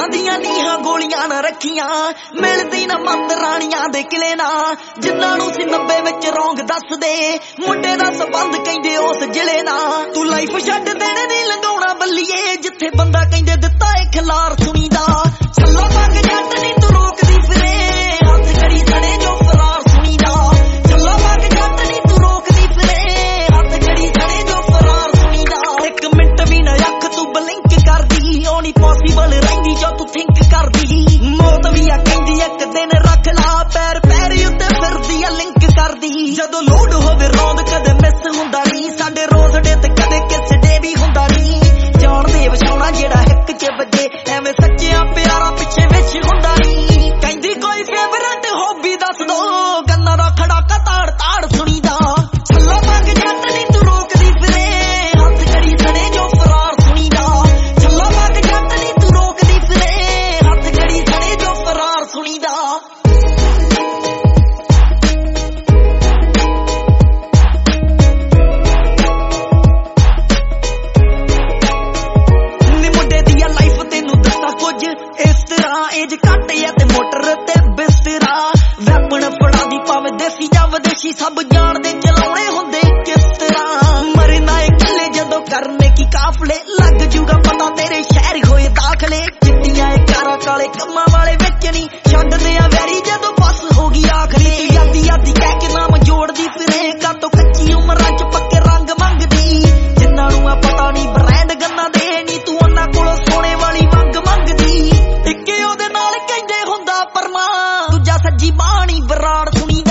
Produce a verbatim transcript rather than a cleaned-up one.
ਯਾਰਾਂ ਦੀਆਂ ਨੀਹਾਂ ਗੋਲੀਆਂ ਨਾ ਰੱਖੀਆਂ, ਮਿਲਦੀ ਨਾ ਮੰਦ ਰਾਣੀਆਂ ਦੇ ਕਿਲੇ ਨਾ, ਜਿਨ੍ਹਾਂ ਨੂੰ ਸੀ ਨੱਬੇ ਵਿੱਚ ਰੌਂਗ ਦੱਸਦੇ, ਮੁੰਡੇ ਦਾ ਸੰਬੰਧ ਕਹਿੰਦੇ ਉਸ ਜ਼ਿਲ੍ਹੇ ਨਾ। ਤੂੰ ਲਾਈਫ ਛੱਡ ਦੇਣੇ ਨਹੀਂ ਲੰਘਾਉਣਾ ਬੱਲੀਏ, ਜਿੱਥੇ ਬੰਦਾ ਕਹਿੰਦੇ ਦਿੱਤਾ ਏ ਖਿਲਾਰ ਸੁਣੀਦਾ। ਛੱਲਾ ਮੰਗ ਜੱਟ ਨਹੀਂ ਤੂੰ ਰੋਕਦੀ ਫਿਰੇ, ਹੱਥ ਕੜੀ ਸਣੇ ਜੋ ਫਰਾਰ ਸੁਣੀਦਾ। ਛੱਲਾ ਮੰਗ ਜੱਟ ਨਹੀਂ ਤੂੰ ਰੋਕਦੀ ਫਿਰੇ, ਹੱਥ ਕੜੀ ਸਣੇ ਜੋ ਫਰਾਰ ਸੁਣੀਦਾ। ਇੱਕ ਮਿੰਟ ਵੀ ਨਾ ਅੱਖ ਤੂੰ ਬਲਿੰਕ ਕਰਦੀ, ਉਹ ਨਹੀਂ ਪੋਸੀਬਲ ਰਹਿੰਦੀ ਜੋ ਤੂੰ ਥਿੰਕ ਕਰਦੀ। ਮੌਤ ਵੀ ਆ ਕਹਿੰਦੀ ਇੱਕ ਦਿਨ ਰੱਖ ਲਾ, ਪੈਰ ਪੈਰ ਉੱਤੇ ਫਿਰਦੀ ਆ ਲਿੰਕ ਕਰਦੀ। ਜਦੋਂ ਲੋਡ ਹੋਵੇ ਰੌਂਦ ਕਦੇ ਮਿਸ ਹੁੰਦਾ ਨਹੀਂ, ਸਾਡੇ ਰੋਜ਼ ਡੇ ਤੇ ਕਦੇ ਕਿਸ ਡੇ ਵੀ ਹੁੰਦਾ ਨਹੀਂ। ਜਾਣ ਦੇ ਵਛਾਉਣਾ ਜਿਹੜਾ ਹਿੱਕ ਚ ਵੱਜੇ, ਐਵੇਂ ਸੱਚਿਆਂ ਪਿਆਰਾਂ ਪਿੱਛੇ ਵਿੱਚ ਹੁੰਦਾ ਨਹੀਂ। ਕਹਿੰਦੀ ਕੋਈ ਫੇਵਰਟ ਹੌਬੀ ਦੱਸ ਦੋ, ਗੰਨਾ ਦਾ ਖੜਾਕਾ ਤਾੜ ਤਾੜ ਸੁਣੀਦਾ। ਛੱਲਾ ਮੰਗ ਜੱਟ ਨਹੀਂ ਤੂੰ ਰੋਕਦੀ ਫਿਰੇ, ਹੱਥ ਕੜੀ ਸਣੇ ਜੋ ਫਰਾਰ ਸੁਣੀਦਾ। ਛੱਲਾ ਮੰਗ ਜੱਟ ਨਹੀਂ ਤੂੰ ਰੋਕਦੀ ਫਿਰੇ, ਹੱਥ ਕੜੀ ਸਣੇ ਜੋ ਫਰਾਰ ਸੁਣੀਦਾ। ਇਸ ਤਰ੍ਹਾਂ ਏਜ ਘੱਟ ਆ ਤੇ ਮੋਟਰ ਤੇ ਬਿਸਤਰਾ, ਵੈਪਨ ਫੜਾ ਦੀ ਭਾਵੇਂ ਦੇਸੀ ਜਾਂ ਵਿਦੇਸ਼ੀ, ਸਭ ਜਾਣਦੇ ਚਲਾਉਣੇ ਹੁੰਦੇ ਕਿਸ ਤਰ੍ਹਾਂ। ਮਰਨਾ ਏ ਇਕੱਲੇ ਜਦੋਂ ਕਰਨੇ ਕੀ ਕਾਫਲੇ, ਲੱਗ ਜੂਗਾ ਪਤਾ ਤੇਰੇ ਸ਼ਹਿਰ ਹੋਏ ਦਾਖਲੇ। ਚਿੱਟੀਆਂ ਏ ਕਾਰਾਂ ਕਾਲੇ ਕੰਮਾਂ ਵਾਲੇ ਵਿੱਚ ਨਹੀਂ, ਛੱਡਦੇ ਆ ਵੈਰੀ ਜਦੋਂ ਬਸ ਹੋ ਗਈ ਆਖਰੀ। ਯਾਦੀ ਯਾਦੀ ਕਹਿ ਕੇ ਨਾਮ ਜੋੜਦੀ ਫਿਰੇ, ਕਾਤੋਂ ਕੱਚੀ ਉਮਰਾਂ ਚ ਪੱਕੇ ਰੰਗ ਮੰਗਦੀ। ਜਿੰਨਾਂ ਨੂੰ ਆ ਪਤਾ ਨਹੀਂ ਬ੍ਰਾਂਡ ਗੰਨਾ ਦੇ, ਨੀ ਤੂੰ ਉਹਨਾਂ ਕੋਲੋਂ ਸੋਨੇ ਵਾਲੀ ਮੰਗ ਮੰਗਦੀ। ਇੱਕੇ ਉਹਦੇ ਨਾਲ ਕਹਿੰਦੇ ਹੁੰਦਾ ਪਰਮਾ, ਦੂਜਾ ਸੱਜੀ ਬਾਣੀ ਬਰਾੜ ਸੁਣੀਦਾ।